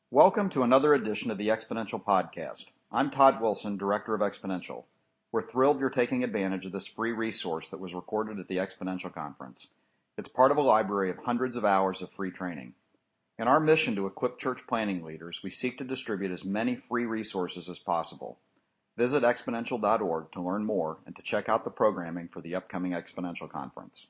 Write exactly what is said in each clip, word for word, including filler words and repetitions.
Welcome to another edition of the Exponential Podcast. I'm Todd Wilson, Director of Exponential. We're thrilled you're taking advantage of this free resource that was recorded at the Exponential Conference. It's part of a library of hundreds of hours of free training. In our mission to equip church planning leaders, we seek to distribute as many free resources as possible. Visit exponential dot org to learn more and to check out the programming for the upcoming Exponential Conference.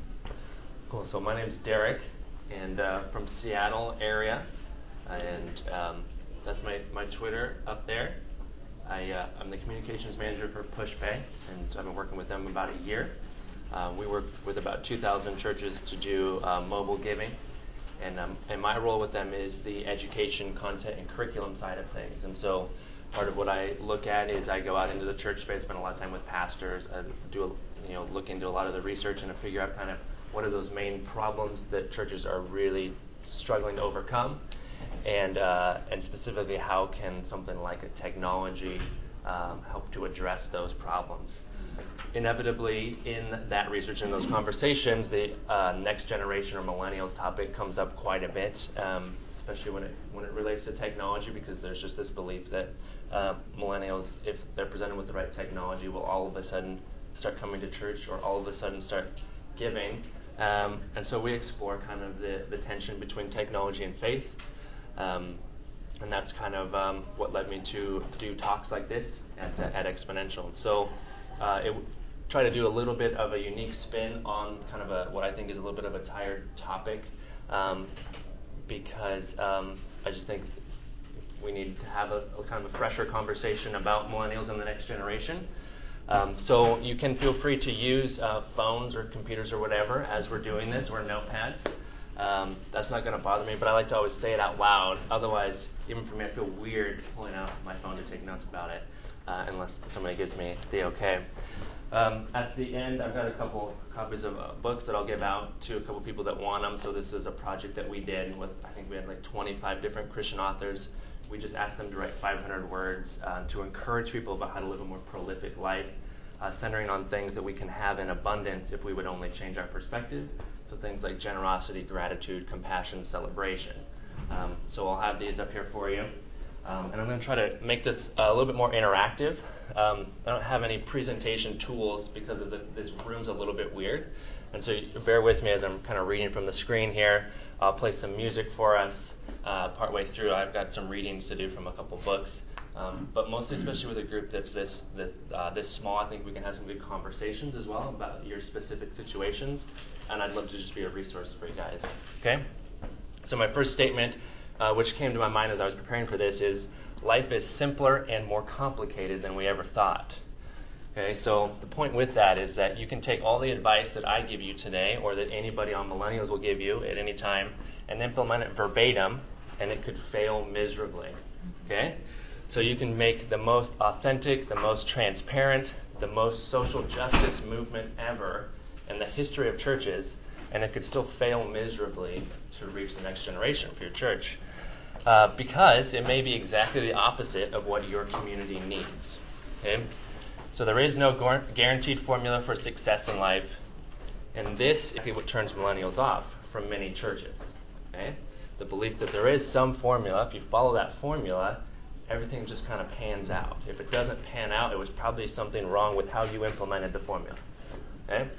Cool. So my name's Derek, and uh, from Seattle area. And um, that's my, my Twitter up there. I, uh, I'm the communications manager for PushPay, and I've been working with them about a year. Uh, we work with about two thousand churches to do uh, mobile giving, and, um, and my role with them is the education, content, and curriculum side of things. And so part of what I look at is I go out into the church space, spend a lot of time with pastors, I do a, you know look into a lot of the research and to figure out kind of what are those main problems that churches are really struggling to overcome. And uh, and specifically, how can something like a technology um, help to address those problems? Inevitably, in that research and those conversations, the uh, next generation or millennials topic comes up quite a bit, um, especially when it when it relates to technology, because there's just this belief that uh, millennials, if they're presented with the right technology, will all of a sudden start coming to church or all of a sudden start giving. Um, and so we explore kind of the, the tension between technology and faith. Um, and that's kind of um, what led me to do talks like this at, at Exponential. So uh, it try to do a little bit of a unique spin on kind of a what I think is a little bit of a tired topic, um, because um, I just think we need to have a, a kind of a fresher conversation about millennials and the next generation. Um, so you can feel free to use uh, phones or computers or whatever as we're doing this, or notepads. Um, that's not going to bother me, but I like to always say it out loud. Otherwise, even for me, I feel weird pulling out my phone to take notes about it, uh, unless somebody gives me the okay. Um, at the end, I've got a couple copies of uh, books that I'll give out to a couple people that want them. So this is a project that we did with, I think we had like twenty-five different Christian authors. We just asked them to write five hundred words uh, to encourage people about how to live a more prolific life, uh, centering on things that we can have in abundance if we would only change our perspective. So things like generosity, gratitude, compassion, celebration. Um, so I'll have these up here for you. Um, and I'm going to try to make this a little bit more interactive. Um, I don't have any presentation tools because of the, this room's a little bit weird. And so you bear with me as I'm kind of reading from the screen here. I'll play some music for us. Uh, partway through, I've got some readings to do from a couple books. Um, but mostly, especially with a group that's this this, uh, this small, I think we can have some good conversations as well about your specific situations. And I'd love to just be a resource for you guys. Okay? So my first statement, uh, which came to my mind as I was preparing for this, is life is simpler and more complicated than we ever thought. Okay, so the point with that is that you can take all the advice that I give you today, or that anybody on Millennials will give you at any time, and implement it verbatim, and it could fail miserably. Okay? So you can make the most authentic, the most transparent, the most social justice movement ever in the history of churches, and it could still fail miserably to reach the next generation for your church, uh, because it may be exactly the opposite of what your community needs. Okay? So there is no gu- guaranteed formula for success in life, and this is what turns millennials off from many churches. Okay? The belief that there is some formula. If you follow that formula, everything just kind of pans out. If it doesn't pan out, it was probably something wrong with how you implemented the formula. Okay?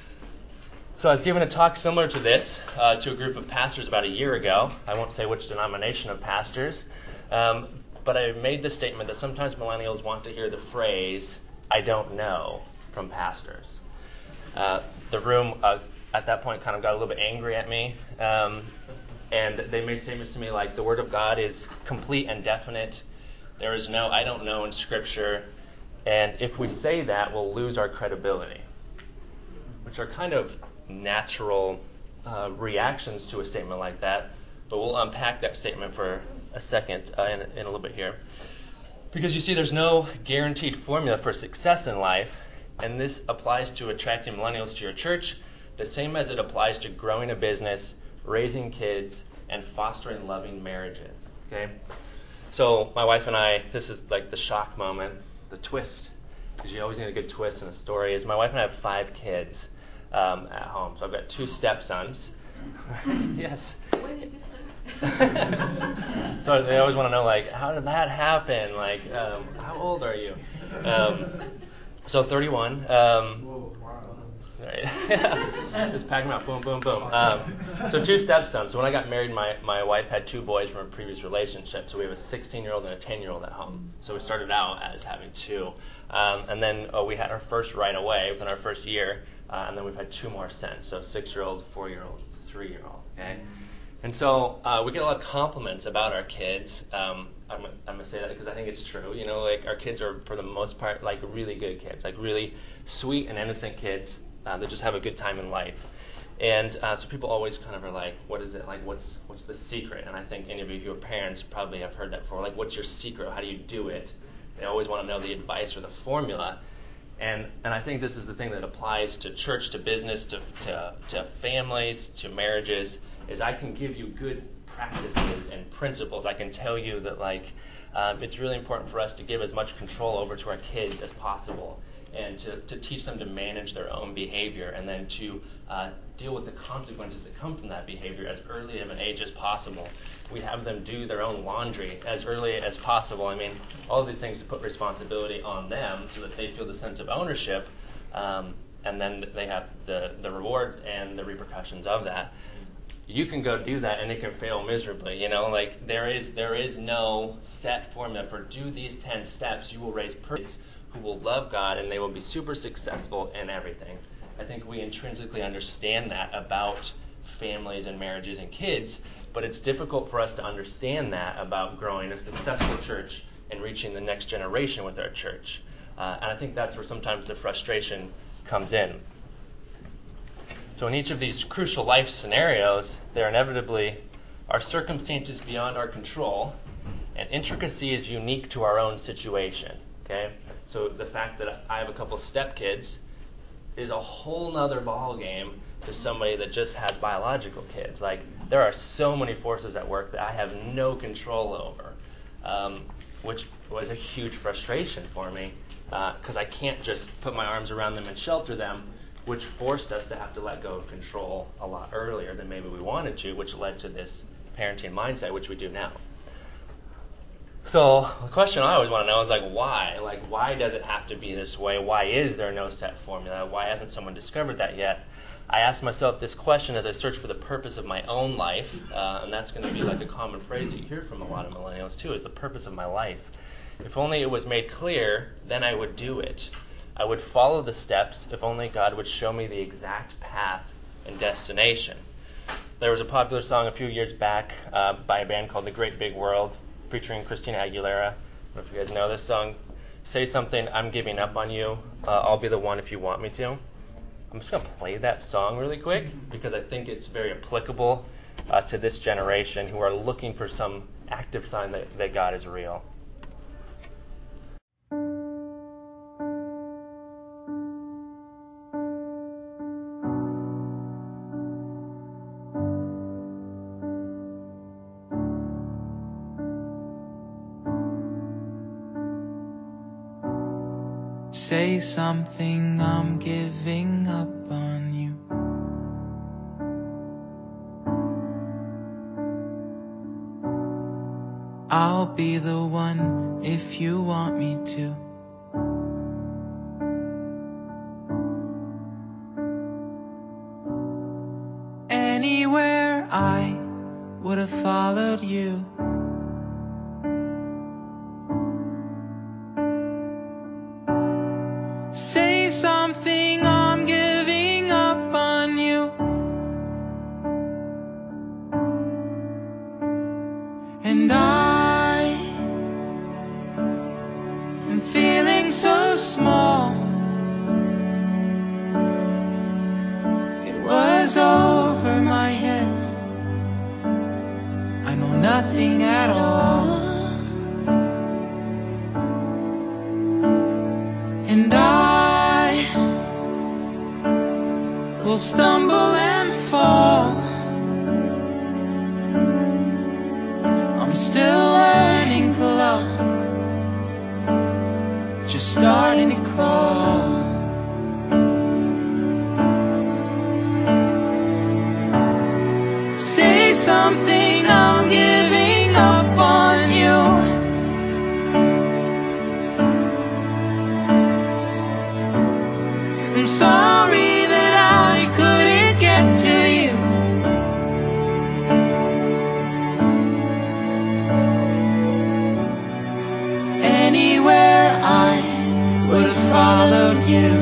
So I was giving a talk similar to this uh, to a group of pastors about a year ago. I won't say which denomination of pastors, um, but I made the statement that sometimes millennials want to hear the phrase, "I don't know," from pastors. Uh, the room uh, at that point kind of got a little bit angry at me, um, and they made statements to me like, the Word of God is complete and definite. There is no "I don't know" in Scripture, and if we say that, we'll lose our credibility, which are kind of natural uh, reactions to a statement like that, but we'll unpack that statement for a second uh, in, in a little bit here. Because you see, there's no guaranteed formula for success in life, and this applies to attracting millennials to your church the same as it applies to growing a business, raising kids, and fostering loving marriages. Okay? So my wife and I, this is like the shock moment, the twist, because you always need a good twist in a story, is my wife and I have five kids. Um, at home. So I've got two stepsons. Yes. When did you start? So they always want to know, like, how did that happen? Like, um, how old are you? Um, so thirty-one. Um, right. Just pack them out. Boom, boom, boom. Um, so two stepsons. So when I got married, my, my wife had two boys from a previous relationship. So we have a sixteen-year-old and a ten-year-old at home. So we started out as having two. Um, and then uh, we had our first right away within our first year. Uh, and then we've had two more since. So six-year-old, four-year-old, three-year-old. Okay. And so uh, we get a lot of compliments about our kids. Um, I'm, I'm going to say that because I think it's true. You know, like our kids are, for the most part, like really good kids, like really sweet and innocent kids uh, that just have a good time in life. And uh, so people always kind of are like, what is it? Like, what's what's the secret? And I think any of you who are parents probably have heard that before. Like, what's your secret? How do you do it? They always want to know the advice or the formula. And and I think this is the thing that applies to church, to business, to to, to families, to marriages, is I can give you good practices and principles. I can tell you that, like, um, it's really important for us to give as much control over to our kids as possible, and to, to teach them to manage their own behavior, and then to uh, deal with the consequences that come from that behavior as early of an age as possible. We have them do their own laundry as early as possible. I mean, all of these things to put responsibility on them so that they feel the sense of ownership, um, and then they have the, the rewards and the repercussions of that. You can go do that and it can fail miserably. You know, like there is there is no set formula for do these ten steps. You will raise kids who will love God and they will be super successful in everything. I think we intrinsically understand that about families and marriages and kids, but it's difficult for us to understand that about growing a successful church and reaching the next generation with our church. Uh, and I think that's where sometimes the frustration comes in. So in each of these crucial life scenarios, there inevitably are circumstances beyond our control, and intricacy is unique to our own situation. Okay? So the fact that I have a couple stepkids is a whole nother ball game to somebody that just has biological kids. Like, there are so many forces at work that I have no control over, um, which was a huge frustration for me, because uh, I can't just put my arms around them and shelter them, which forced us to have to let go of control a lot earlier than maybe we wanted to, which led to this parenting mindset, which we do now. So the question I always want to know is, like, why? Like, why does it have to be this way? Why is there no set formula? Why hasn't someone discovered that yet? I asked myself this question as I searched for the purpose of my own life, uh, and that's going to be like a common phrase you hear from a lot of millennials too, is the purpose of my life. If only it was made clear, then I would do it. I would follow the steps if only God would show me the exact path and destination. There was a popular song a few years back uh, by a band called The Great Big World, featuring Christina Aguilera. I don't know if you guys know this song. Say something, I'm giving up on you. Uh, I'll be the one if you want me to. I'm just going to play that song really quick because I think it's very applicable uh, to this generation who are looking for some active sign that, that God is real. Say something, I'm giving up on you. I'll be the one if you want me to. Anywhere I would have followed you. Say something, I'm giving up on you. And I am feeling so small. It was over my head. I know nothing at all. And I will stumble and fall. I'm still learning to love, just starting to crawl. Say something, I'm you.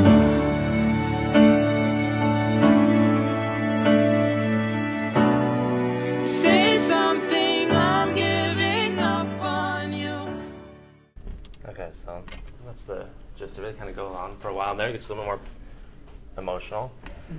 Say something, I'm giving up on you. Okay, so that's the gist of it. Kind of go on for a while there. It gets a little more emotional.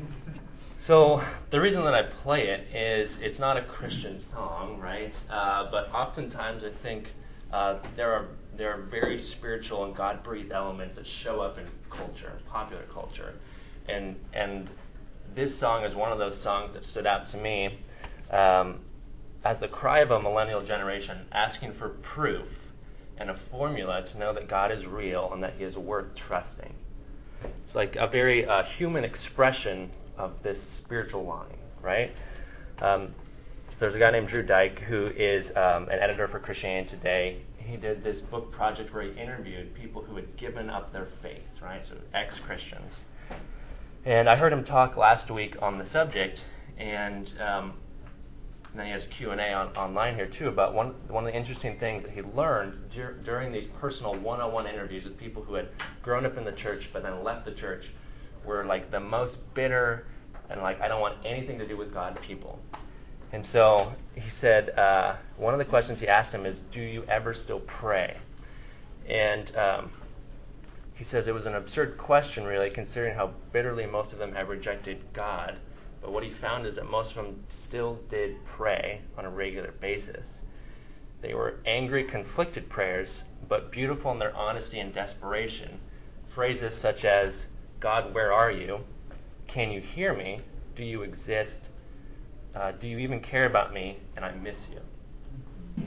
So the reason that I play it is it's not a Christian song, right? Uh, but oftentimes I think uh, there are there are very spiritual and God-breathed elements that show up in culture, popular culture, and and this song is one of those songs that stood out to me um, as the cry of a millennial generation asking for proof and a formula to know that God is real and that He is worth trusting. It's like a very uh, human expression of this spiritual longing, right? Um, so there's a guy named Drew Dyke who is um, an editor for Christianity Today. He did this book project where he interviewed people who had given up their faith, right? So ex-Christians. And I heard him talk last week on the subject, and um, then he has a Q and A on, online here too about one one of the interesting things that he learned dur- during these personal one-on-one interviews with people who had grown up in the church but then left the church were like the most bitter and like, I don't want anything to do with God people. And so he said uh, one of the questions he asked him is, do you ever still pray? And um, he says it was an absurd question really, considering how bitterly most of them have rejected God. But what he found is that most of them still did pray on a regular basis. They were angry, conflicted prayers, but beautiful in their honesty and desperation. Phrases such as, God, where are you? Can you hear me? Do you exist? Uh, do you even care about me? And I miss you.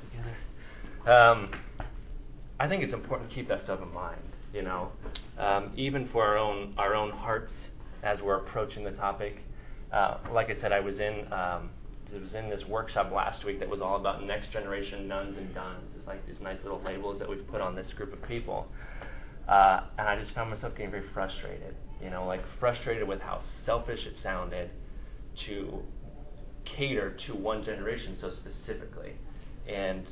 Um, I think it's important to keep that stuff in mind, you know, um, even for our own our own hearts as we're approaching the topic. Uh, like I said, I was in um, I was in this workshop last week that was all about next generation nuns and duns. It's like these nice little labels that we've put on this group of people, uh, and I just found myself getting very frustrated. You know, like frustrated with how selfish it sounded to cater to one generation so specifically, and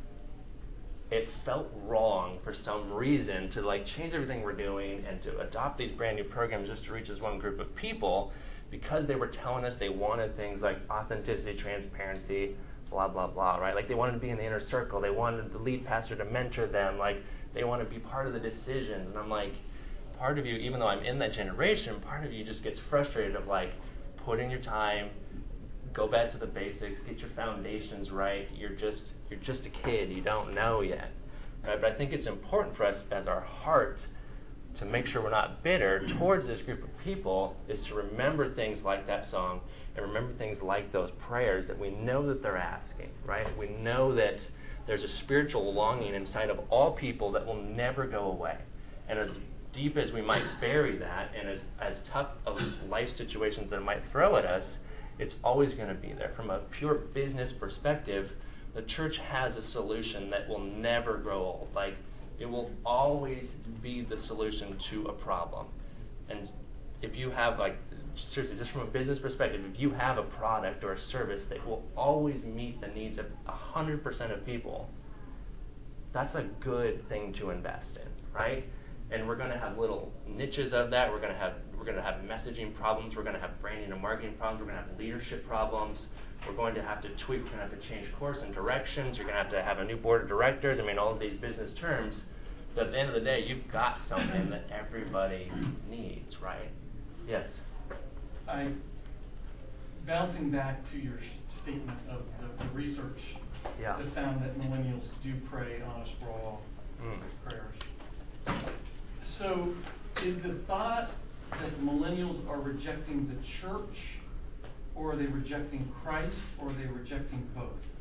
it felt wrong for some reason to like change everything we're doing and to adopt these brand new programs just to reach this one group of people because they were telling us they wanted things like authenticity, transparency, blah, blah, blah, right? Like they wanted to be in the inner circle. They wanted the lead pastor to mentor them. Like they want to be part of the decisions. And I'm like, part of you, even though I'm in that generation, part of you just gets frustrated of like, put in your time, go back to the basics, get your foundations right. You're just you're just a kid. You don't know yet, right? But I think it's important for us as our heart to make sure we're not bitter towards this group of people is to remember things like that song and remember things like those prayers that we know that they're asking, right? We know that there's a spiritual longing inside of all people that will never go away. And as deep as we might bury that and as, as tough of life situations that it might throw at us, it's always going to be there. From a pure business perspective, the church has a solution that will never grow old. Like, it will always be the solution to a problem. And if you have, like, seriously, just from a business perspective, if you have a product or a service that will always meet the needs of one hundred percent of people, that's a good thing to invest in, right? And we're going to have little niches of that. We're going to have we're going to have messaging problems. We're going to have branding and marketing problems. We're going to have leadership problems. We're going to have to tweak. We're going to have to change course and directions. You're going to have to have a new board of directors. I mean, all of these business terms. But at the end of the day, you've got something that everybody needs, right? Yes. I bouncing back to your statement of the, the research Yeah. that found that millennials do pray honest, raw mm. prayers. So, is the thought that millennials are rejecting the church, or are they rejecting Christ, or are they rejecting both?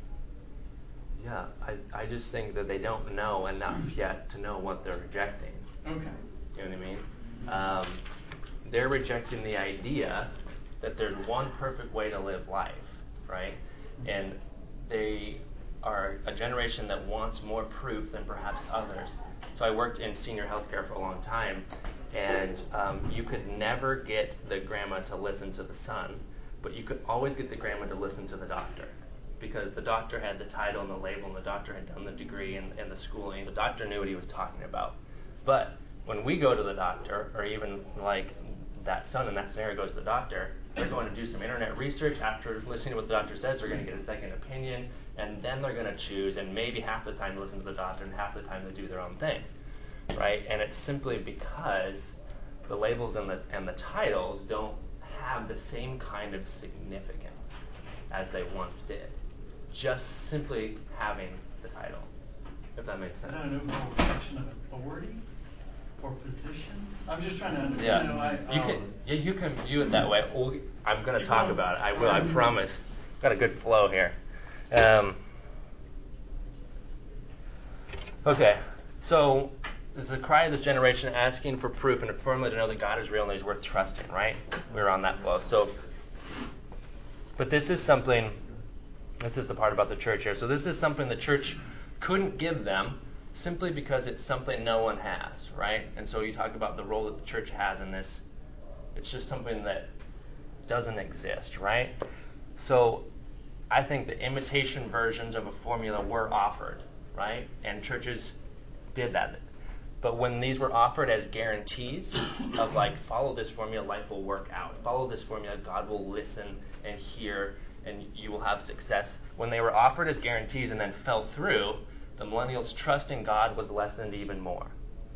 Yeah, I, I just think that they don't know enough yet to know what they're rejecting. Okay. You know what I mean? Um, they're rejecting the idea that there's one perfect way to live life, right? And they are a generation that wants more proof than perhaps others. So I worked in senior healthcare for a long time, and um, you could never get the grandma to listen to the son, but you could always get the grandma to listen to the doctor, because the doctor had the title and the label, and the doctor had done the degree and, and the schooling. The doctor knew what he was talking about. But when we go to the doctor, or even like that son in that scenario goes to the doctor, they're going to do some internet research. After listening to what the doctor says, they're going to get a second opinion, and then they're going to choose, and maybe half the time listen to the doctor, and half the time they do their own thing, right? And it's simply because the labels and the and the titles don't have the same kind of significance as they once did. Just simply having the title, if that makes Is sense. that an overall reflection of authority or position? I'm just trying to understand. Yeah, You know, I, you um, can yeah, you can view it that way. We'll, I'm going to Keep talk going. about it. I will. I promise. Got a good flow here. Um, okay, so this is the cry of this generation, asking for proof and a formula to know that God is real and that He's worth trusting. Right? We're on that flow. So, but this is something. This is the part about the church here. So this is something the church couldn't give them, simply because it's something no one has, right? And so you talk about the role that the church has in this. It's just something that doesn't exist, right? So I think the imitation versions of a formula were offered, right? And churches did that. But when these were offered as guarantees of like, follow this formula, life will work out. Follow this formula, God will listen and hear, and you will have success. When they were offered as guarantees and then fell through, the millennials' trust in God was lessened even more.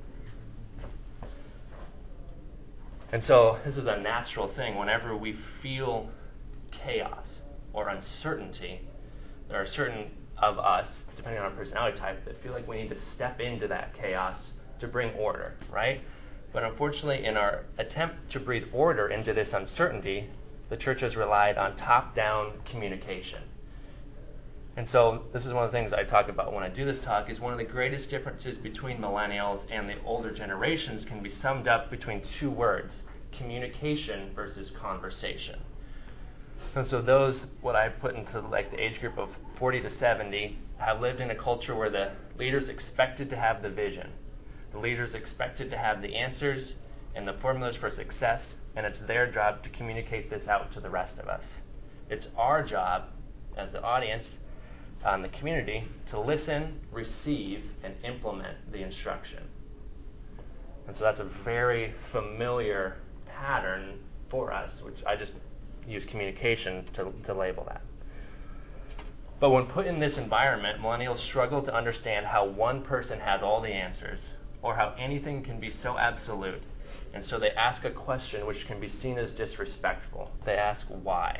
And so this is a natural thing. Whenever we feel chaos or uncertainty, there are certain of us, depending on our personality type, that feel like we need to step into that chaos to bring order, right? But unfortunately, in our attempt to breathe order into this uncertainty, the church has relied on top-down communication. And so this is one of the things I talk about when I do this talk, is one of the greatest differences between millennials and the older generations can be summed up between two words: communication versus conversation. And so those, what I put into like the age group of forty to seventy, have lived in a culture where the leaders expected to have the vision. The leaders expected to have the answers and the formulas for success, and it's their job to communicate this out to the rest of us. It's our job as the audience, um, the community, to listen, receive, and implement the instruction. And so that's a very familiar pattern for us, which I just use communication to, to label that. But when put in this environment, millennials struggle to understand how one person has all the answers, or how anything can be so absolute. And so they ask a question which can be seen as disrespectful. They ask why.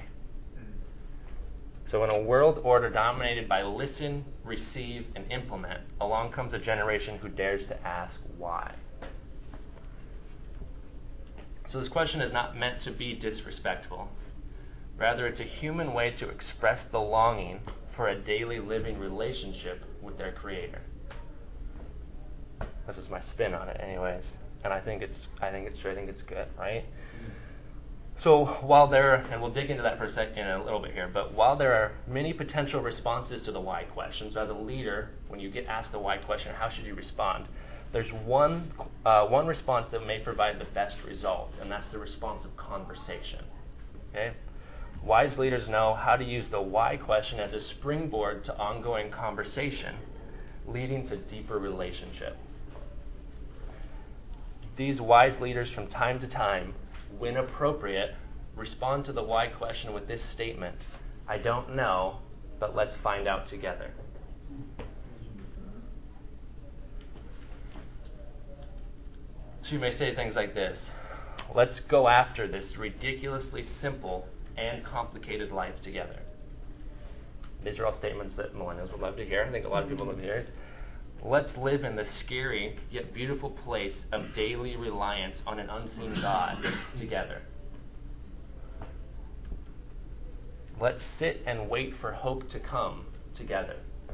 So in a world order dominated by listen, receive, and implement, along comes a generation who dares to ask why. So this question is not meant to be disrespectful. Rather, it's a human way to express the longing for a daily living relationship with their Creator. This is my spin on it anyways. And I think it's I think it's true, I think it's good, right? So while there, and we'll dig into that for a second in a little bit here, but while there are many potential responses to the why question, so as a leader, when you get asked the why question, how should you respond? There's one uh, one response that may provide the best result, and that's the response of conversation. Okay? Wise leaders know how to use the why question as a springboard to ongoing conversation, leading to deeper relationship. These wise leaders from time to time, when appropriate, respond to the why question with this statement: I don't know, but let's find out together. So you may say things like this: let's go after this ridiculously simple and complicated life together. These are all statements that millennials would love to hear. I think a lot of people love to hear. Let's live in the scary yet beautiful place of daily reliance on an unseen God together. Let's sit and wait for hope to come together.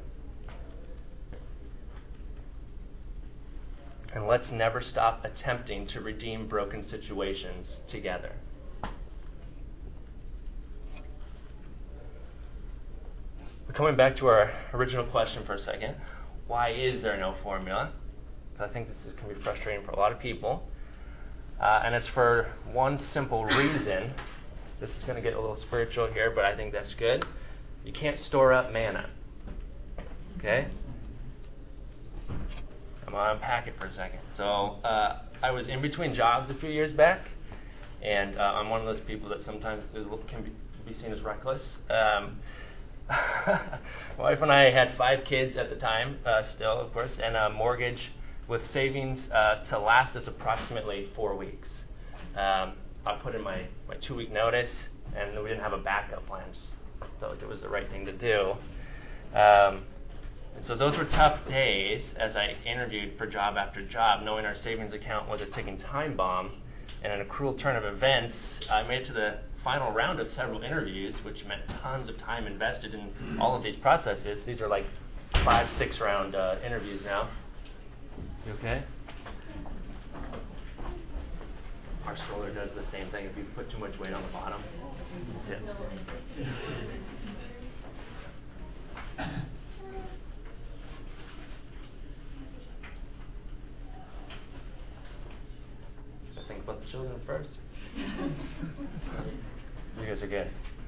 And let's never stop attempting to redeem broken situations together. But coming back to our original question for a second, why is there no formula? I think this is, can be frustrating for a lot of people. Uh, and it's for one simple reason. This is going to get a little spiritual here, but I think that's good. You can't store up manna. Okay? I'm gonna unpack it for a second. So uh, I was in between jobs a few years back, and uh, I'm one of those people that sometimes is, can be, be seen as reckless. Um, my wife and I had five kids at the time, uh, still, of course, and a mortgage with savings uh, to last us approximately four weeks. Um, I put in my, my two-week notice, and we didn't have a backup plan. Just felt like it was the right thing to do. Um, and so those were tough days as I interviewed for job after job, knowing our savings account was a ticking time bomb. And in a cruel turn of events, I made it to the final round of several interviews, which meant tons of time invested in all of these processes. These are like five, six round uh, interviews now. You okay? Our stroller does the same thing. If you put too much weight on the bottom, it zips. I think about the children first. You guys are good.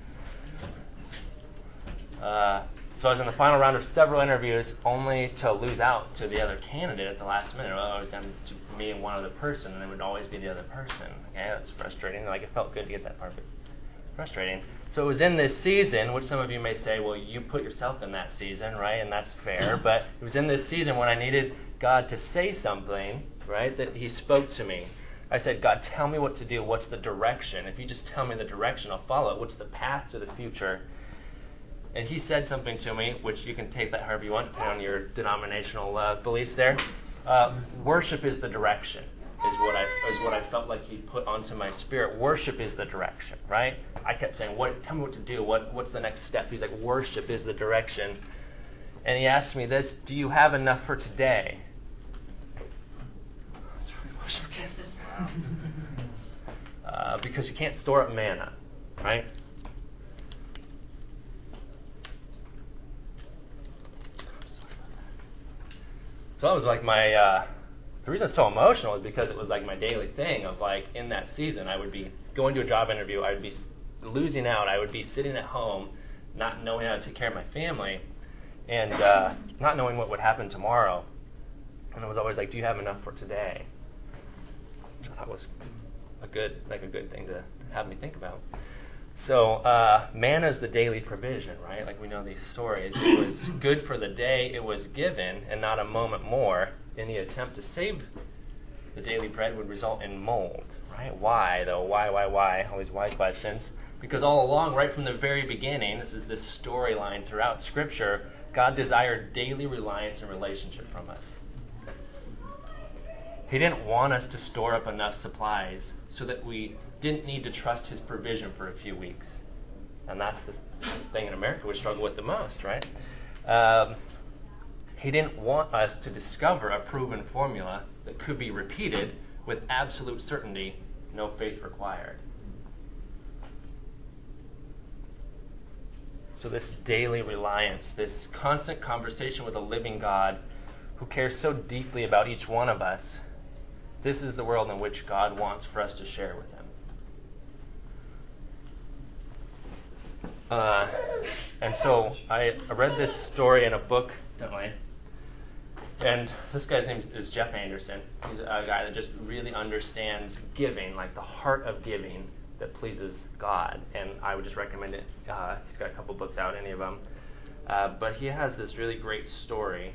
Uh, so I was in the final round of several interviews, only to lose out to the other candidate at the last minute. Well, it was down to me and one other person, and it would always be the other person. Okay, that's frustrating. Like, it felt good to get that part, but frustrating. So it was in this season, which some of you may say, well, you put yourself in that season, right? And that's fair. But it was in this season when I needed God to say something, right, that he spoke to me. I said, God, tell me what to do. What's the direction? If you just tell me the direction, I'll follow it. What's the path to the future? And he said something to me, which you can take that however you want, depending on your denominational uh, beliefs there. Uh, worship is the direction, is what I is what I felt like he put onto my spirit. Worship is the direction, right? I kept saying, "What? Tell me what to do. What? What's the next step?" He's like, "Worship is the direction." And he asked me this: "Do you have enough for today?" That's really worship. Uh, because you can't store up manna, right? So that was like my, uh, the reason it's so emotional is because it was like my daily thing of like in that season, I would be going to a job interview, I would be losing out, I would be sitting at home, not knowing how to take care of my family, and uh, not knowing what would happen tomorrow. And I was always like, do you have enough for today? Which I thought was a good, like a good thing to have me think about. So uh, manna is the daily provision, right? Like we know these stories. It was good for the day it was given and not a moment more. Any attempt to save the daily bread would result in mold, right? Why, though? Why, why, why? All these why questions. Because all along, right from the very beginning, this is this storyline throughout Scripture, God desired daily reliance and relationship from us. He didn't want us to store up enough supplies so that we didn't need to trust his provision for a few weeks. And that's the thing in America we struggle with the most, right? Um, he didn't want us to discover a proven formula that could be repeated with absolute certainty, no faith required. So this daily reliance, this constant conversation with a living God who cares so deeply about each one of us, this is the world in which God wants for us to share with him. Uh, and so I, I read this story in a book recently, and this guy's name is Jeff Anderson. He's a guy that just really understands giving, like the heart of giving that pleases God. And I would just recommend it. Uh, he's got a couple books out, any of them. Uh, but he has this really great story.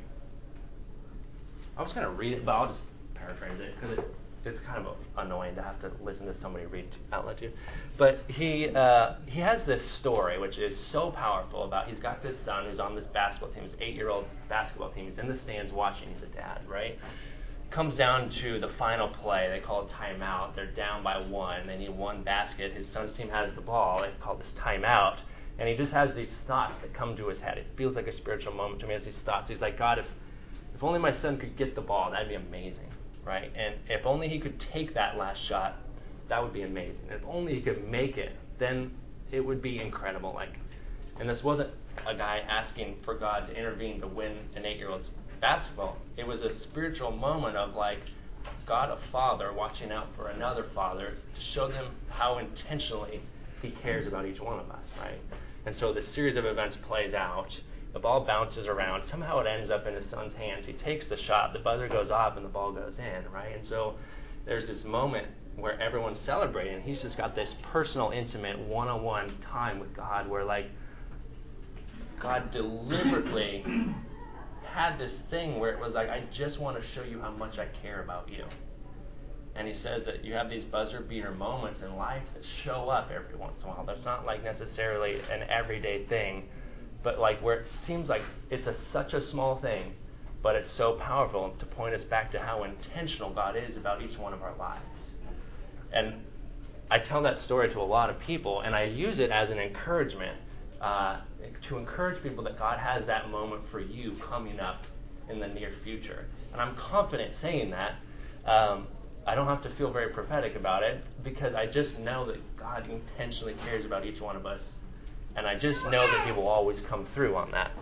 I was going to read it, but I'll just paraphrase it because it, it's kind of annoying to have to listen to somebody read out loud to you. But he uh, he has this story which is so powerful about he's got this son who's on this basketball team, his eight-year-old basketball team. He's in the stands watching. He's a dad, right? Comes down to the final play. They call it timeout. They're down by one. They need one basket. His son's team has the ball. They call this timeout. And he just has these thoughts that come to his head. It feels like a spiritual moment to me. He has these thoughts. He's like, God, if if only my son could get the ball, that'd be amazing. Right? And if only he could take that last shot, that would be amazing. If only he could make it, then it would be incredible. Like, and this wasn't a guy asking for God to intervene to win an eight-year-old's basketball. It was a spiritual moment of like God, a father, watching out for another father to show them how intentionally he cares about each one of us, right? And so this series of events plays out The ball bounces around. Somehow it ends up in his son's hands. He takes the shot. The buzzer goes off, and the ball goes in, right? And so there's this moment where everyone's celebrating. He's just got this personal, intimate, one-on-one time with God where, like, God deliberately had this thing where it was like, I just want to show you how much I care about you. And he says that you have these buzzer beater moments in life that show up every once in a while. There's not like necessarily an everyday thing, but like where it seems like it's a, such a small thing, but it's so powerful to point us back to how intentional God is about each one of our lives. And I tell that story to a lot of people, and I use it as an encouragement uh, to encourage people that God has that moment for you coming up in the near future. And I'm confident saying that. Um, I don't have to feel very prophetic about it because I just know that God intentionally cares about each one of us. And I just know that he will always come through on that.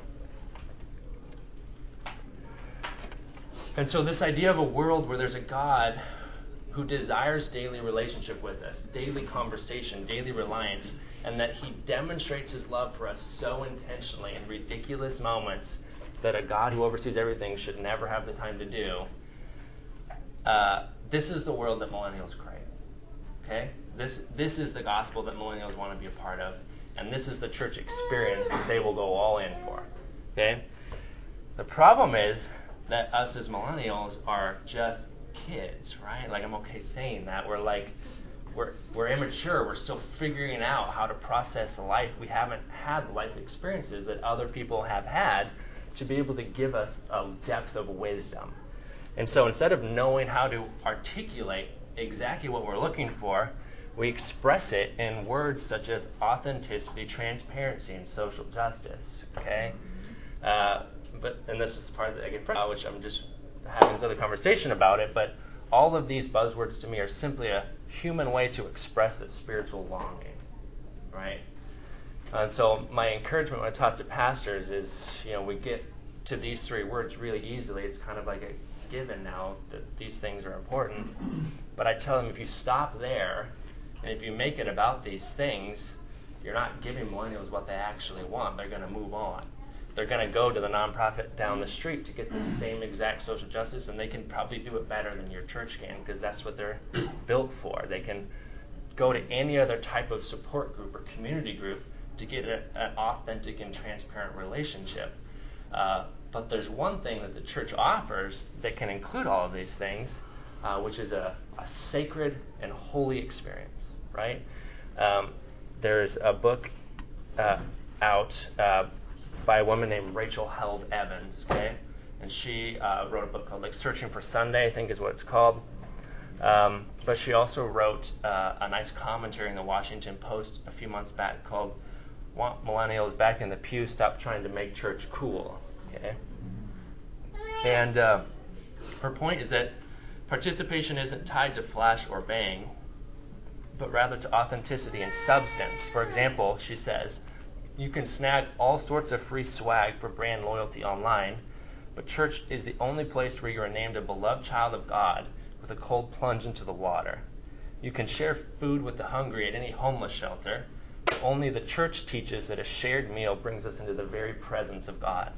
And so this idea of a world where there's a God who desires daily relationship with us, daily conversation, daily reliance, and that he demonstrates his love for us so intentionally in ridiculous moments that a God who oversees everything should never have the time to do. Uh, this is the world that millennials crave. Okay? This this is the gospel that millennials want to be a part of. And this is the church experience that they will go all in for. Okay? The problem is that us as millennials are just kids, right? Like, I'm okay saying that. We're like, we're we're immature. We're still figuring out how to process life. We haven't had the life experiences that other people have had to be able to give us a depth of wisdom. And so instead of knowing how to articulate exactly what we're looking for, we express it in words such as authenticity, transparency, and social justice. Okay, uh, but and this is the part that I get from, which I'm just having this other conversation about it. But all of these buzzwords to me are simply a human way to express a spiritual longing, right? And so my encouragement when I talk to pastors is, you know, we get to these three words really easily. It's kind of like a given now that these things are important. But I tell them if you stop there and if you make it about these things, you're not giving millennials what they actually want. They're going to move on. They're going to go to the nonprofit down the street to get the same exact social justice, and they can probably do it better than your church can because that's what they're built for. They can go to any other type of support group or community group to get a, an authentic and transparent relationship. Uh, but there's one thing that the church offers that can include all of these things, uh, which is a, a sacred and holy experience, right? Um, there's a book uh, out uh, by a woman named Rachel Held Evans, okay? And she uh, wrote a book called like Searching for Sunday, I think is what it's called. Um, but she also wrote uh, a nice commentary in the Washington Post a few months back called "Want Millennials Back in the Pew, Stop Trying to Make Church Cool." Okay? And uh, her point is that participation isn't tied to flash or bang, but rather to authenticity and substance. For example, she says, you can snag all sorts of free swag for brand loyalty online, but church is the only place where you are named a beloved child of God with a cold plunge into the water. You can share food with the hungry at any homeless shelter, but only the church teaches that a shared meal brings us into the very presence of God.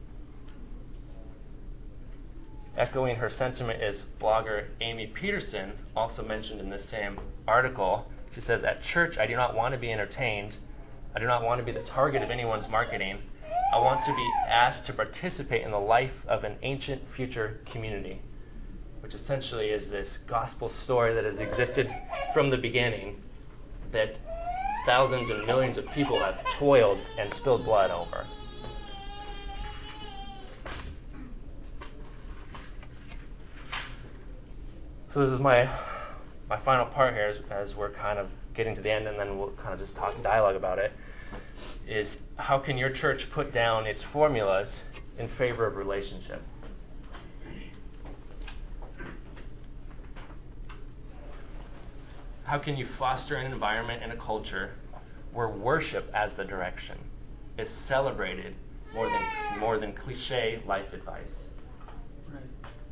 Echoing her sentiment is blogger Amy Peterson, also mentioned in this same article. She says, at church, I do not want to be entertained. I do not want to be the target of anyone's marketing. I want to be asked to participate in the life of an ancient future community, which essentially is this gospel story that has existed from the beginning that thousands and millions of people have toiled and spilled blood over. So this is my my final part here, as, as we're kind of getting to the end, and then we'll kind of just talk dialogue about it, is how can your church put down its formulas in favor of relationship? How can you foster an environment and a culture where worship as the direction is celebrated more than more than cliche life advice? Right.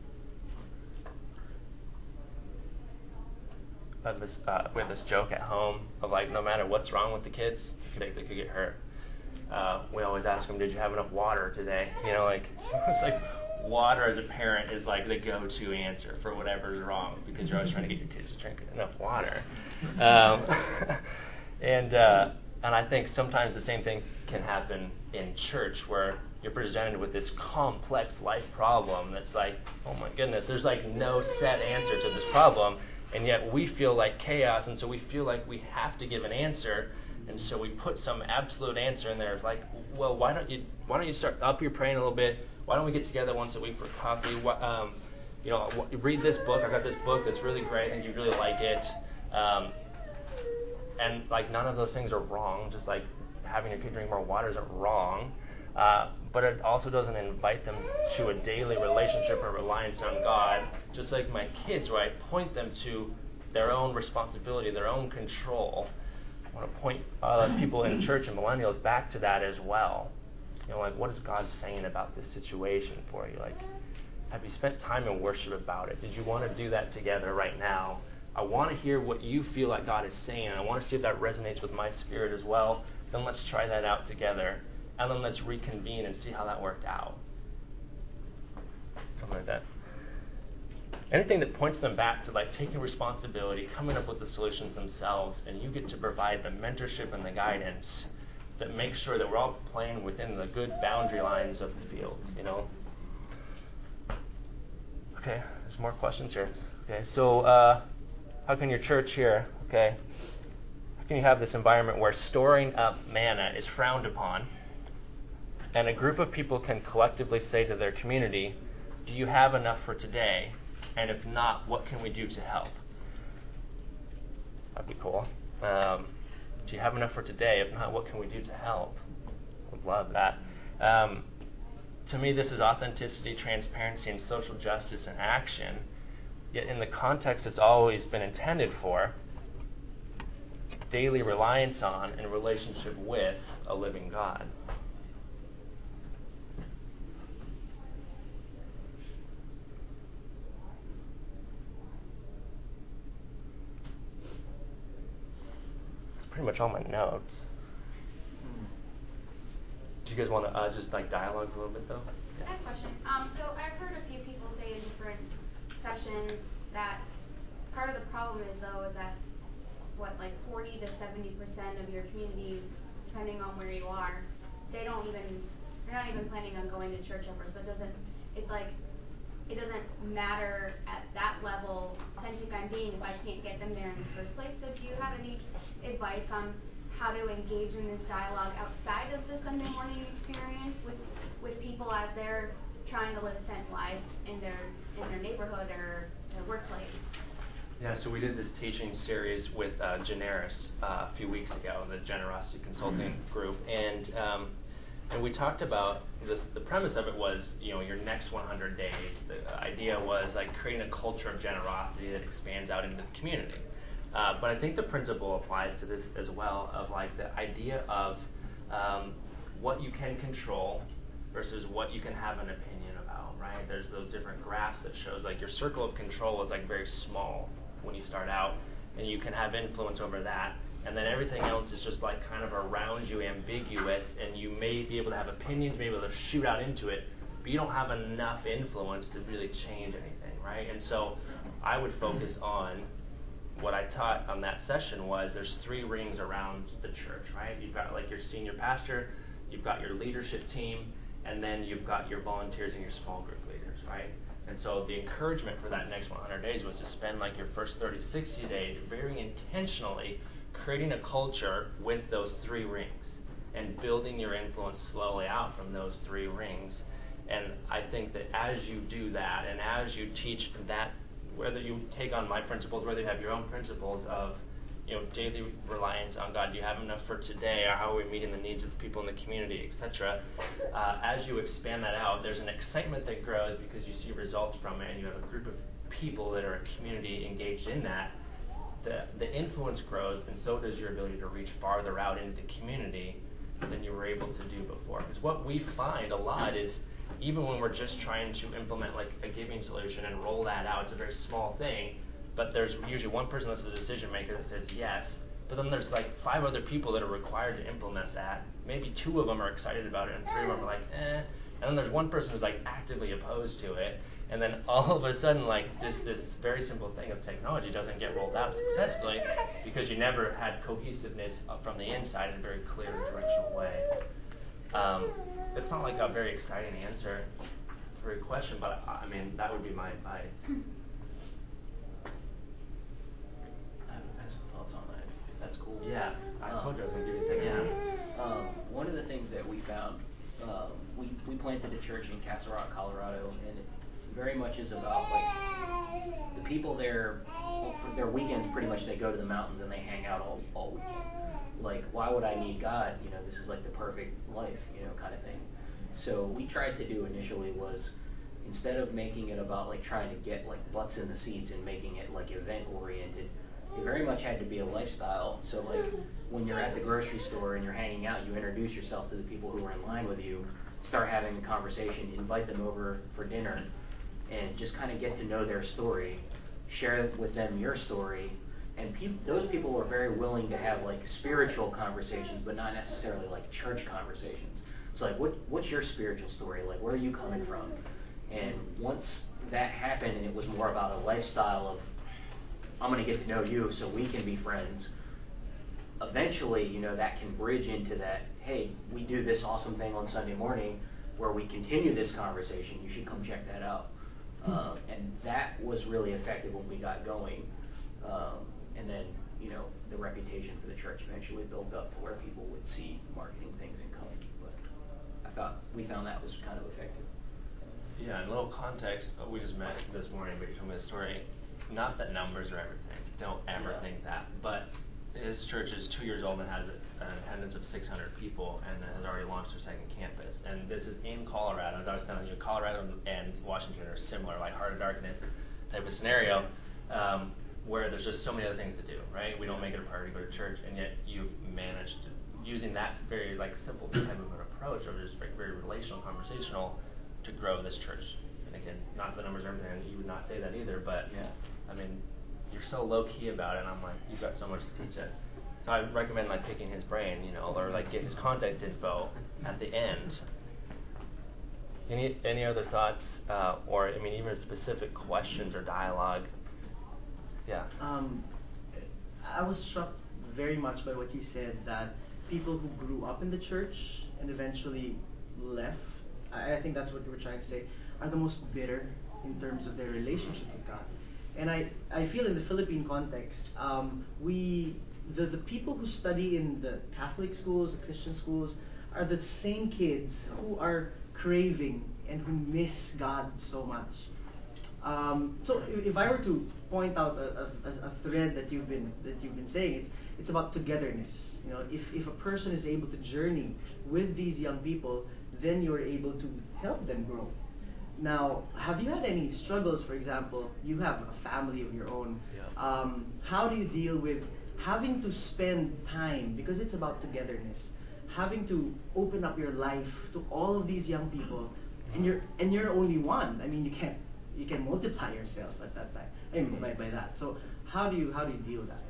Of this, uh, we have this joke at home of like, no matter what's wrong with the kids, they could get hurt. uh, we always ask them, did you have enough water today? You know, like, it's like water as a parent is like the go-to answer for whatever's wrong, because you're always trying to get your kids to drink enough water. Um, and uh, and I think sometimes the same thing can happen in church, where you're presented with this complex life problem that's like, oh my goodness, there's like no set answer to this problem, and yet we feel like chaos, and so we feel like we have to give an answer, and so we put some absolute answer in there, like, well, why don't you why don't you start up your praying a little bit? Why don't we get together once a week for coffee? What, um, you know, read this book. I got this book that's really great. I think you really like it. Um, and like none of those things are wrong. Just like having your kid drink more water isn't wrong. Uh, but it also doesn't invite them to a daily relationship or reliance on God. Just like my kids, where I point them to their own responsibility, their own control. I want to point uh, people in church and millennials back to that as well. You know, like, what is God saying about this situation for you? Like, have you spent time in worship about it? Did you want to do that together right now? I want to hear what you feel like God is saying, and I want to see if that resonates with my spirit as well. Then let's try that out together, and then let's reconvene and see how that worked out. Something like that. Anything that points them back to like taking responsibility, coming up with the solutions themselves, and you get to provide the mentorship and the guidance that makes sure that we're all playing within the good boundary lines of the field, you know? Okay, there's more questions here. Okay, so uh, how can your church here, okay, how can you have this environment where storing up manna is frowned upon, and a group of people can collectively say to their community, do you have enough for today? And if not, what can we do to help? That'd be cool. Um, do you have enough for today? If not, what can we do to help? I would love that. Um, to me, this is authenticity, transparency, and social justice in action. Yet in the context it's always been intended for, daily reliance on and relationship with a living God. Pretty much all my notes. Do you guys want to uh, just like dialogue a little bit though? Yeah. I have a question. Um, so I've heard a few people say in different sessions that part of the problem is though is that what like forty to seventy percent of your community, depending on where you are, they don't even they're not even planning on going to church ever. So it doesn't it's like it doesn't matter at that level authentic I'm being if I can't get them there in the first place. So do you have any advice on how to engage in this dialogue outside of the Sunday morning experience with, with people as they're trying to live sent lives in their in their neighborhood or their workplace? Yeah, so we did this teaching series with uh, Generis uh, a few weeks ago, the Generosity Consulting Group, and um, and we talked about this. The premise of it was, you know, your next one hundred days. The idea was like creating a culture of generosity that expands out into the community. Uh, but I think the principle applies to this as well, of like the idea of um, what you can control versus what you can have an opinion about, right? There's those different graphs that shows like your circle of control is like very small when you start out, and you can have influence over that. And then everything else is just like kind of around you, ambiguous, and you may be able to have opinions, may be able to shoot out into it, but you don't have enough influence to really change anything, right? And so I would focus on what I taught on that session was there's three rings around the church, right? You've got like your senior pastor, you've got your leadership team, and then you've got your volunteers and your small group leaders, right? And so the encouragement for that next one hundred days was to spend like your first thirty, sixty days very intentionally creating a culture with those three rings and building your influence slowly out from those three rings. And I think that as you do that and as you teach that, whether you take on my principles, whether you have your own principles of, you know, daily reliance on God, do you have enough for today, or how are we meeting the needs of the people in the community, et cetera. Uh, as you expand that out, there's an excitement that grows because you see results from it, and you have a group of people that are a community engaged in that. The, the influence grows, and so does your ability to reach farther out into the community than you were able to do before. Because what we find a lot is, even when we're just trying to implement like a giving solution and roll that out, it's a very small thing, but there's usually one person that's the decision maker that says yes, but then there's like five other people that are required to implement that. Maybe two of them are excited about it, and three of them are like, eh. And then there's one person who's like actively opposed to it. And then all of a sudden, like this this very simple thing of technology doesn't get rolled out successfully because you never had cohesiveness from the inside in a very clear and directional way. Um, it's not like a very exciting answer for your question, but I, I mean that would be my advice. I have, I have some thoughts on that, if that's cool. Yeah, I Um, told you I was gonna give you a second. Yeah. Um, one of the things that we found, um, we we planted a church in Castle Rock, Colorado, and it very much is about like the people there. Well, for their weekends, pretty much they go to the mountains and they hang out all all weekend. Like, why would I need God? You know, this is like the perfect life, you know, kind of thing. So we tried to do initially was, instead of making it about like trying to get like butts in the seats and making it like event oriented, it very much had to be a lifestyle. So like when you're at the grocery store and you're hanging out, you introduce yourself to the people who are in line with you, start having a conversation, invite them over for dinner, and just kind of get to know their story, share with them your story. And pe- those people were very willing to have like spiritual conversations, but not necessarily like church conversations. So like, what what's your spiritual story? Like, where are you coming from? And once that happened, and it was more about a lifestyle of, I'm going to get to know you so we can be friends. Eventually, you know, that can bridge into that, hey, we do this awesome thing on Sunday morning where we continue this conversation. You should come check that out. Uh, and that was really effective when we got going. Um, and then, you know, the reputation for the church eventually built up to where people would see marketing things and come. But I thought we found that was kind of effective. Yeah, in a little context, uh, we just met this morning, but you told me the story. Not that numbers are everything. Don't ever Yeah. think that. But his church is two years old and has an attendance of six hundred people and has already launched their second campus. And this is in Colorado. As I was telling you, Colorado and Washington are similar, like Heart of Darkness type of scenario, um, where there's just so many other things to do, right? We don't make it a priority to go to church, and yet you've managed to, using that very like simple type of an approach, or just very, very relational, conversational, to grow this church. And again, not the numbers are everything, you would not say that either, but Yeah. I mean, you're so low key about it, and I'm like, you've got so much to teach us. So I recommend like picking his brain, you know, or like get his contact info at the end. Any any other thoughts, uh, or I mean, even specific questions or dialogue? Yeah. Um, I was struck very much by what you said, that people who grew up in the church and eventually left, I, I think that's what you were trying to say, are the most bitter in terms of their relationship with God. And I, I feel in the Philippine context, um, we the, the people who study in the Catholic schools, the Christian schools, are the same kids who are craving and who miss God so much. Um, so if I were to point out a, a, a thread that you've been that you've been saying, it's it's about togetherness. You know, if if a person is able to journey with these young people, then you're able to help them grow. Now, have you had any struggles? For example, you have a family of your own. Yeah. Um, how do you deal with having to spend time, because it's about togetherness, having to open up your life to all of these young people, and you're and you're only one. I mean, you can't you can multiply yourself at that time. I mean, by, by that. So how do you how do you deal with that?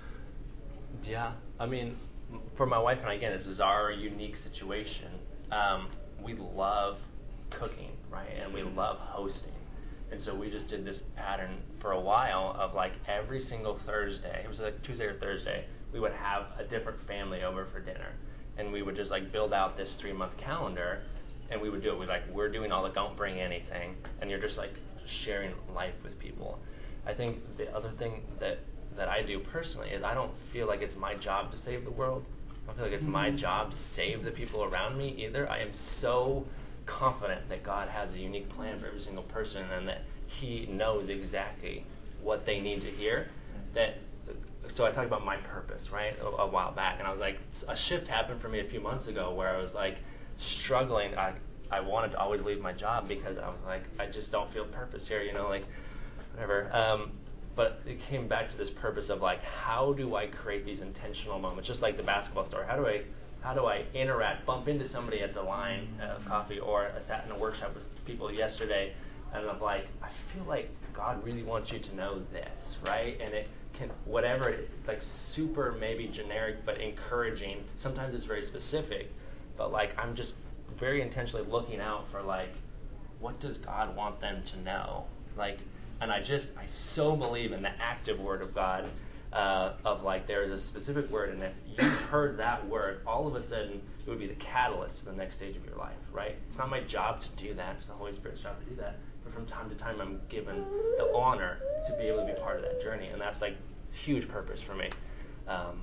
Yeah, I mean, for my wife and I, again, this is our unique situation. Um, we love cooking, right? And we love hosting. And so we just did this pattern for a while of like every single Thursday, it was like Tuesday or Thursday, we would have a different family over for dinner. And we would just like build out this three month calendar, and we would do it. We're like, we're doing all the don't bring anything. And you're just like sharing life with people. I think the other thing that that I do personally is I don't feel like it's my job to save the world. I don't feel like it's my job to save the people around me either. I am so confident that God has a unique plan for every single person, and that He knows exactly what they need to hear. That so I talked about my purpose, right, a, a while back, and I was like, a shift happened for me a few months ago where I was like struggling. I I wanted to always leave my job because I was like, I just don't feel purpose here, you know, like whatever. Um, but it came back to this purpose of like, how do I create these intentional moments, just like the basketball story. How do I how do I interact, bump into somebody at the line of coffee, or I sat in a workshop with people yesterday and I'm like, I feel like God really wants you to know this, right? And it can, whatever, it, like super maybe generic but encouraging. Sometimes it's very specific, but like I'm just very intentionally looking out for like, what does God want them to know? Like, and I just, I so believe in the active word of God, uh, of like there is a specific word, and if you heard that word, all of a sudden it would be the catalyst to the next stage of your life, right? It's not my job to do that. It's the Holy Spirit's job to do that. But from time to time, I'm given the honor to be able to be part of that journey, and that's like huge purpose for me. Um,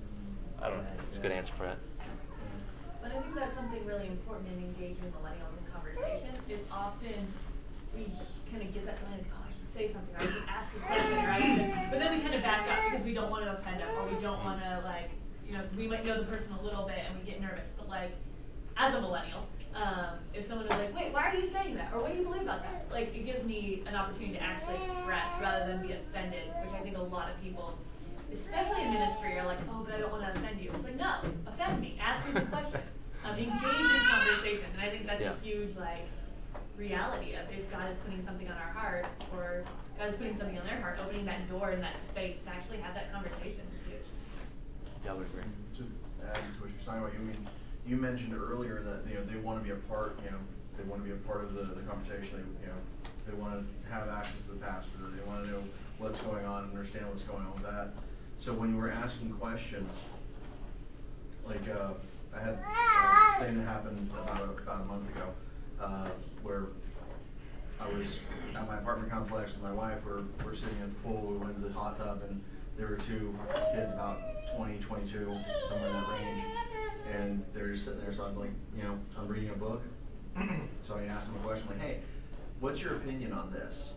I don't know. It's a good answer for it. But I think that's something really important in engaging millennials in conversation. Is often we kind of get that feeling like, oh, I should say something, or I should ask a question, or I should, but then we kind of back up because we don't want to offend them, or we don't want to like, you know, we might know the person a little bit and we get nervous. But like, as a millennial, um, if someone is like, wait, why are you saying that, or what do you believe about that? Like, it gives me an opportunity to actually express rather than be offended, which I think a lot of people, especially in ministry, are like, oh, but I don't want to offend you. It's like, no, offend me, ask me the question, um, engage in conversation, and I think that's Yeah. a huge like reality of if God is putting something on our heart, or God is putting something on their heart, opening that door and that space to actually have that conversation is huge. Yeah, I would agree. To add to what you're talking about, you mean you mentioned earlier that you know they want to be a part, you know, they want to be a part of the, the conversation. They, you know, they want to have access to the pastor. They want to know what's going on, understand what's going on with that. So when you were asking questions, like uh, I had a thing that happened about a, about a month ago, uh, where I was at my apartment complex with my wife. We're we're sitting in the pool. We went to the hot tubs, and there were two kids about twenty, twenty-two, somewhere in that range, and they're just sitting there. So I'm like, you know, I'm reading a book. So I asked them a question like, hey, what's your opinion on this?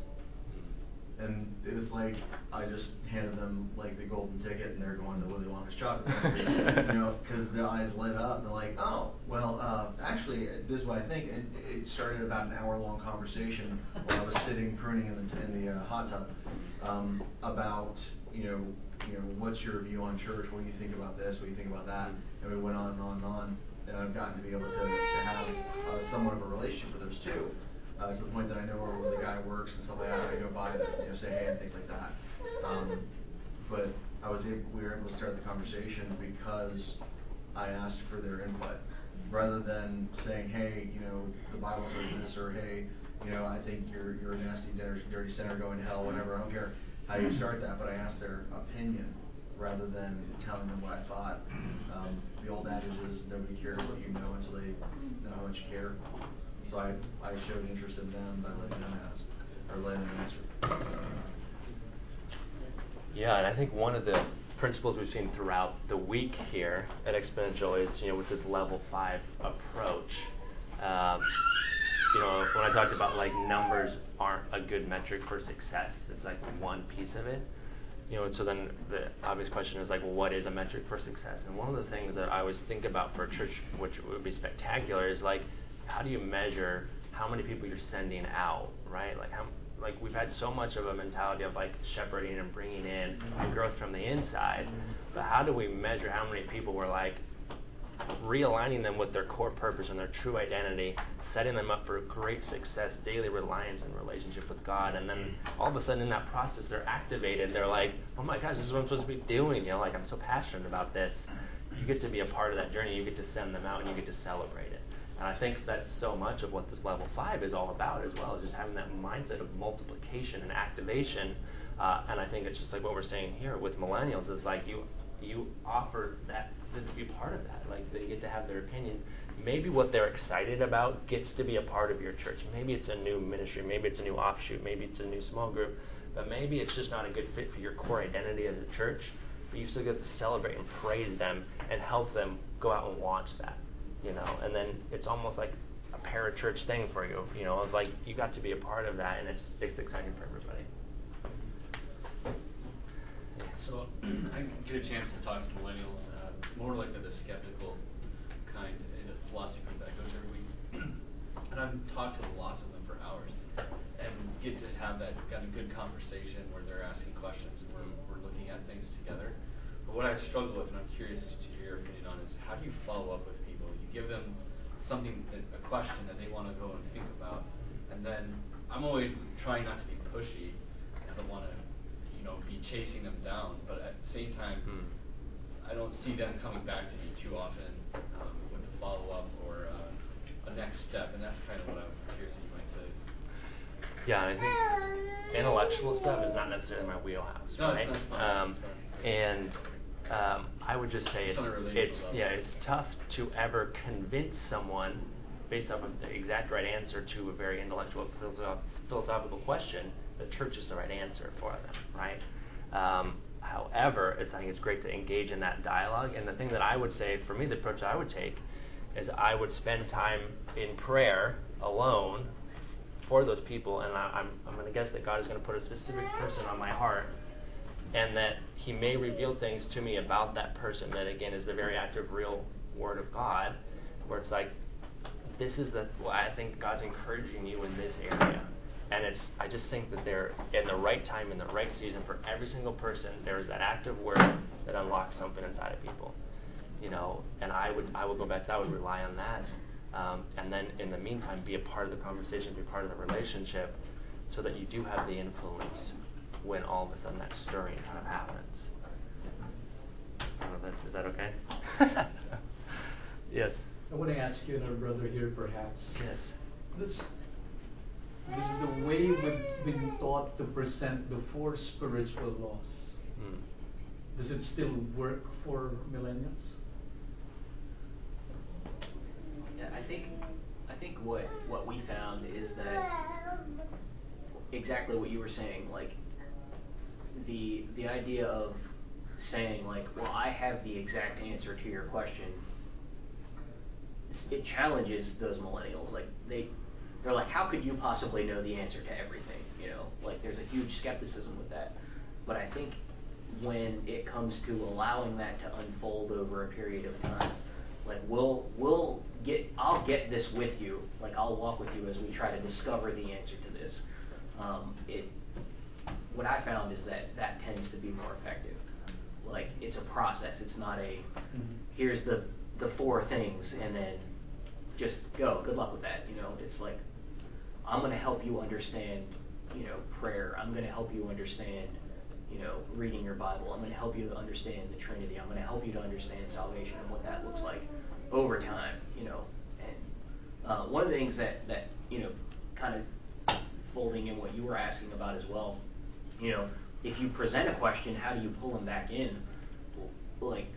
And it was like I just handed them like the golden ticket, and they're going to Willy Wonka's chocolate factory, you know, because their eyes lit up. And they're like, oh, well, uh, actually, this is what I think. And it started about an hour-long conversation while I was sitting pruning in the in the uh, hot tub um, about, you know, you know, what's your view on church? What do you think about this? What do you think about that? And we went on and on and on. And I've gotten to be able to, to have uh, somewhat of a relationship with those two. Uh, to the point that I know where the guy works and stuff like that. I go by to, you know, say hey and things like that. Um, but I was able, we were able to start the conversation because I asked for their input, rather than saying, hey, you know, the Bible says this, or hey, you know, I think you're you're a nasty, dirty, dirty sinner going to hell, whatever. I don't care how you start that, but I asked their opinion rather than telling them what I thought. Um, the old adage is nobody cares what you know until they know how much you care. So I, I showed interest in them by letting them ask, or letting them answer. Yeah, and I think one of the principles we've seen throughout the week here at Exponential is, you know, with this level five approach, um, you know, when I talked about like numbers aren't a good metric for success, it's like one piece of it. You know, and so then the obvious question is like, well, what is a metric for success? And one of the things that I always think about for a church, which would be spectacular, is like, how do you measure how many people you're sending out, right? Like how, like we've had so much of a mentality of like shepherding and bringing in and growth from the inside, but how do we measure how many people we're like realigning them with their core purpose and their true identity, setting them up for great success, daily reliance and relationship with God, and then all of a sudden in that process they're activated. They're like, oh my gosh, this is what I'm supposed to be doing. You know, like I'm so passionate about this. You get to be a part of that journey. You get to send them out and you get to celebrate it. And I think that's so much of what this level five is all about as well, is just having that mindset of multiplication and activation. Uh, and I think it's just like what we're saying here with millennials is like you you offer that to be part of that, like they get to have their opinion. Maybe what they're excited about gets to be a part of your church. Maybe it's a new ministry, maybe it's a new offshoot, maybe it's a new small group, but maybe it's just not a good fit for your core identity as a church. But you still get to celebrate and praise them and help them go out and launch that, you know. And then it's almost like a parachurch thing for you, you know, like you got to be a part of that, and it's it's exciting for everybody. So I get a chance to talk to millennials, uh, more like the skeptical kind, in a philosophy group that I go to every week. And I've talked to lots of them for hours and get to have that kind of good conversation where they're asking questions and we're, we're looking at things together. But what I struggle with, and I'm curious to hear your opinion on, is how do you follow up with people? You give them something, that, a question that they want to go and think about, and then I'm always trying not to be pushy. I don't want to, you know, be chasing them down. But at the same time, mm. I don't see them coming back to me too often um, with a follow-up or uh, a next step. And that's kind of what I'm curious if you might say. Yeah, I think intellectual stuff is not necessarily my wheelhouse, no, right? It's not fine. Um, it's fine. And um, I would just say Just it's it's level. yeah it's tough to ever convince someone based off of the exact right answer to a very intellectual philosoph- philosophical question that church is the right answer for them, right? Um, however, it's, I think it's great to engage in that dialogue. And the thing that I would say, for me, the approach I would take is I would spend time in prayer alone for those people, and I, I'm I'm going to guess that God is going to put a specific person on my heart, and that He may reveal things to me about that person that, again, is the very active, real Word of God, where it's like, this is the, well, I think God's encouraging you in this area. And it's, I just think that they're in the right time, in the right season for every single person. There is that active word that unlocks something inside of people, you know. And I would, I would go back to, I would rely on that, um, and then in the meantime, be a part of the conversation, be part of the relationship, so that you do have the influence when all of a sudden that stirring kind of happens. I don't know if that's, is that okay? Yes. I want to ask you and our brother here, perhaps. Yes. This, this is the way we've been taught to present the four spiritual laws. Hmm. Does it still work for millennials? Yeah, I think I think what what we found is that exactly what you were saying, like the the idea of saying like, well, I have the exact answer to your question. It challenges those millennials. Like they, they're like, how could you possibly know the answer to everything? You know, like there's a huge skepticism with that. But I think when it comes to allowing that to unfold over a period of time, like we'll we'll get, I'll get this with you. Like I'll walk with you as we try to discover the answer to this. Um, it, what I found is that that tends to be more effective. Like it's a process. It's not a, here's the the four things and then just go, good luck with that. You know, it's like, I'm going to help you understand, you know, prayer. I'm going to help you understand, you know, reading your Bible. I'm going to help you to understand the Trinity. I'm going to help you to understand salvation and what that looks like over time, you know. And uh, one of the things that, that, you know, kind of folding in what you were asking about as well, you know, if you present a question, how do you pull them back in? Like,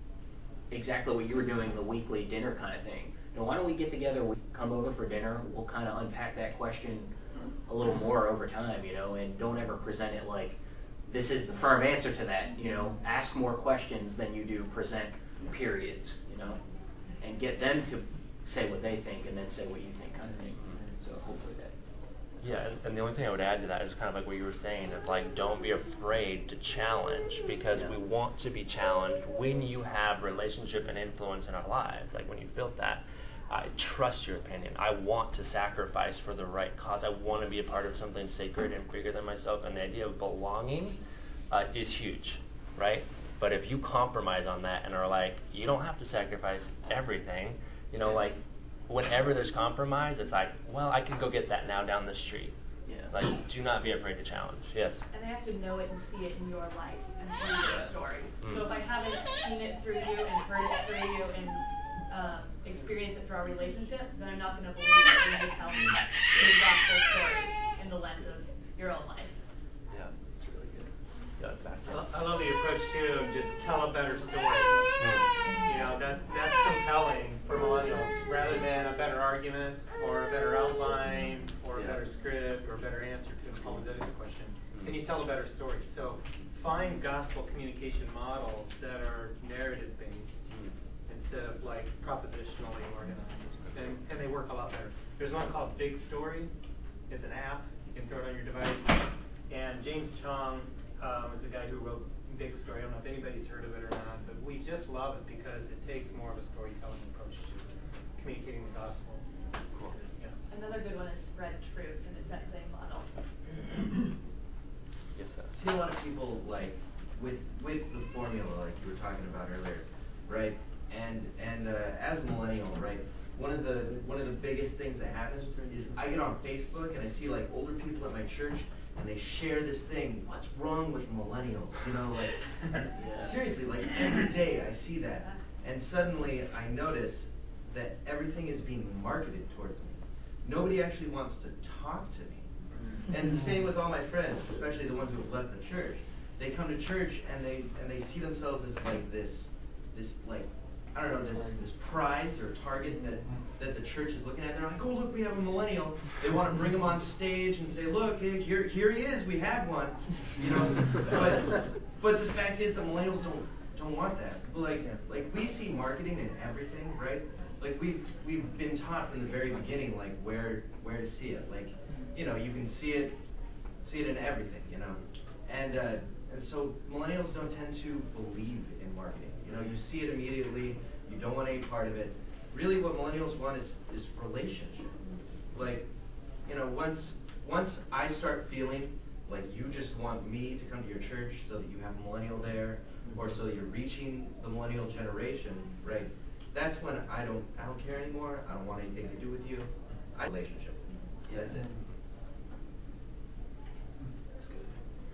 exactly what you were doing, the weekly dinner kind of thing. You know, why don't we get together, we come over for dinner, we'll kind of unpack that question a little more over time, you know, and don't ever present it like, this is the firm answer to that, you know. Ask more questions than you do present periods, you know, and get them to say what they think and then say what you think kind of thing. So hopefully that. Yeah, and, and the only thing I would add to that is kind of like what you were saying, is like, don't be afraid to challenge, because yeah. we want to be challenged when you have relationship and influence in our lives. Like when you've built that, I trust your opinion. I want to sacrifice for the right cause. I want to be a part of something sacred and bigger than myself. And the idea of belonging uh, is huge, right? But if you compromise on that and are like, you don't have to sacrifice everything, you know, like, whenever there's compromise, it's like, well, I can go get that now down the street. Yeah. Like, do not be afraid to challenge. Yes? And I have to know it and see it in your life and through your story. Mm. So if I haven't seen it through you and heard it through you and um, experienced it through our relationship, then I'm not going to believe it when you tell me the gospel story in the lens of your own life. Yeah, it's really good. Yeah, I love the approach too of just tell a better story. Mm. You know, that's that's compelling for millennials rather than a better argument or a better outline or yeah. a better script or a better answer to apologetics question. Mm. Can you tell a better story? So find gospel communication models that are narrative based mm. instead of like propositionally organized, and and they work a lot better. There's one called Big Story. It's an app. You can throw it on your device. And James Chong um, is a guy who wrote Big Story. I don't know if anybody's heard of it or not, but we just love it because it takes more of a storytelling approach to communicating the gospel. Cool. Yeah. Another good one is Spread Truth, and it's that same model. Yes, sir. See a lot of people like with with the formula like you were talking about earlier, right? And and uh, as a millennial, right? one of the one of the biggest things that happens is I get on Facebook and I see like older people at my church and they share this thing, what's wrong with millennials? You know, like yeah. seriously, like every day I see that. And suddenly I notice that everything is being marketed towards me. Nobody actually wants to talk to me. And the same with all my friends, especially the ones who have left the church. They come to church and they and they see themselves as like this this like I don't know, this this prize or target that, that the church is looking at. They're like, oh, look, we have a millennial. They want to bring him on stage and say, look, here here he is, we have one. You know, but but the fact is, the millennials don't don't want that. Like like we see marketing in everything, right? Like we've we've been taught from the very beginning, like where where to see it. Like, you know, you can see it see it in everything, you know, and uh, and so millennials don't tend to believe in marketing. You know, you see it immediately. You don't want any part of it. Really, what millennials want is is relationship. Like, you know, once once I start feeling like you just want me to come to your church so that you have a millennial there, or so you're reaching the millennial generation, right? That's when I don't I don't care anymore. I don't want anything to do with you. I relationship. That's it. That's good.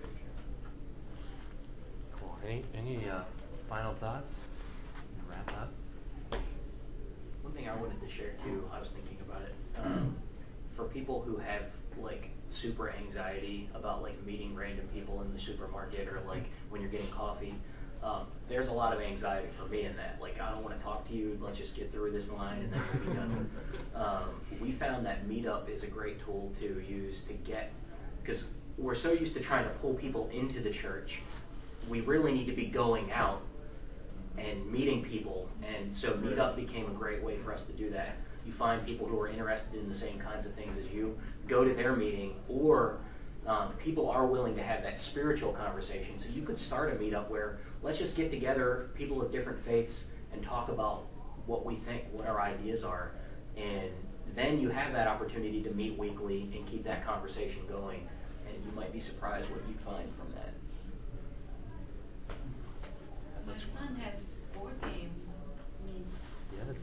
Cool. Any any uh, final thoughts? Wrap up. One thing I wanted to share too, I was thinking about it. Um, for people who have like super anxiety about like meeting random people in the supermarket or like when you're getting coffee, um, there's a lot of anxiety for me in that. Like, I don't want to talk to you. Let's just get through this line and then we'll be done. um, we found that Meetup is a great tool to use to get, because we're so used to trying to pull people into the church. We really need to be going out and meeting people, and so Meetup became a great way for us to do that. You find people who are interested in the same kinds of things as you, go to their meeting, or um, people are willing to have that spiritual conversation. So you could start a Meetup where let's just get together, people of different faiths, and talk about what we think, what our ideas are, and then you have that opportunity to meet weekly and keep that conversation going, and you might be surprised what you find from that. My son has board game meets. Yes.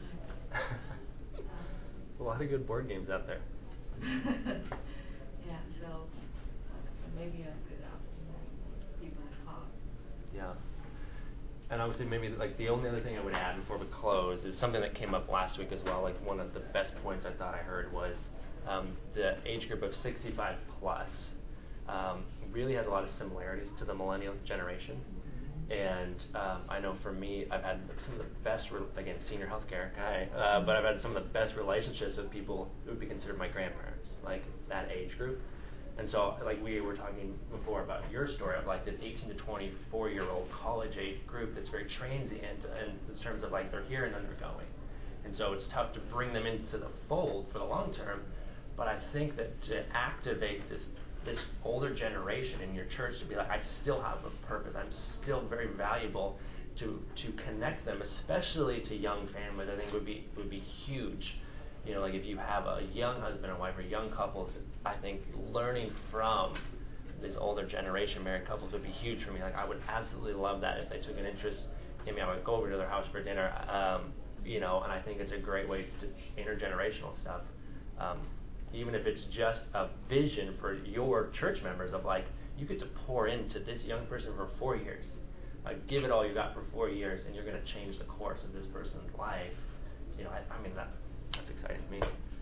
A lot of good board games out there. Yeah, so uh, maybe a good opportunity for people to talk. Yeah. And I would say maybe like the only other thing I would add before we close is something that came up last week as well. Like one of the best points I thought I heard was um, the age group of sixty-five plus um, really has a lot of similarities to the millennial generation. And um, I know for me, I've had some of the best, re- again, senior healthcare guy, uh, but I've had some of the best relationships with people who would be considered my grandparents, like that age group. And so, like we were talking before about your story of like this eighteen to twenty-four year old college age group that's very transient in terms of like they're here and then they're going. And so it's tough to bring them into the fold for the long term. But I think that to activate this this older generation in your church to be like, I still have a purpose. I'm still very valuable to to connect them, especially to young families. I think would be would be huge. You know, like if you have a young husband and wife or young couples, I think learning from this older generation married couples would be huge for me. Like I would absolutely love that if they took an interest in me. I would go over to their house for dinner. Um, you know, and I think it's a great way to intergenerational stuff. Um, even if it's just a vision for your church members of like, you get to pour into this young person for four years. Like, give it all you got for four years, and you're going to change the course of this person's life. You know, I, I mean, that that's exciting to me.